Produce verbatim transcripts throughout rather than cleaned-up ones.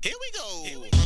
Here we go. Here we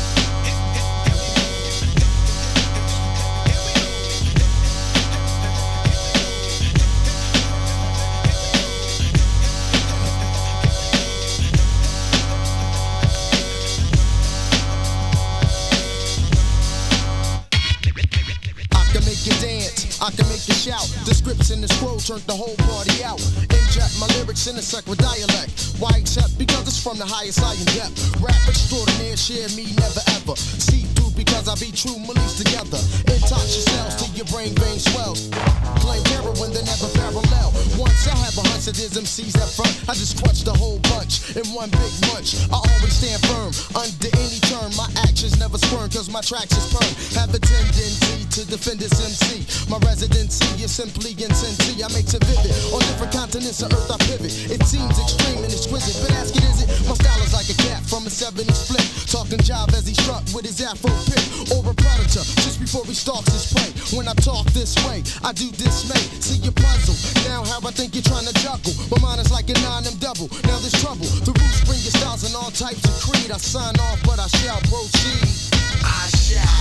You dance, I can make you shout. The scripts in the scroll turned the whole party out. Inject my lyrics in a secular dialect. Why accept? Because it's from the highest I in depth. Rap extraordinaire, share me never ever. See through because I be true, Malice together. Intox yourselves till your brain vein swells. Claim heroin, they never parallel. Once I have a hunch that there's M Cs up front, I just crunch the whole bunch in one big munch. I always stand firm under any term. My actions never squirm cause my tracks is firm. Have a tendency to defend this M C. My residency is simply intensity. I make it vivid. On different continents of earth I pivot. It seems extreme and exquisite, but ask it is it? My style is like a cat from a seventies flick. Talking jive as he struck with his afro pick. Or a predator just before he stalks his prey. When I talk this way, I do dismay. See your puzzle. Now how I think you're trying to juggle. My mind is like a nine M double. Now there's trouble. The roots bring your styles and all types of creed. I sign off, but I shall proceed. I shall.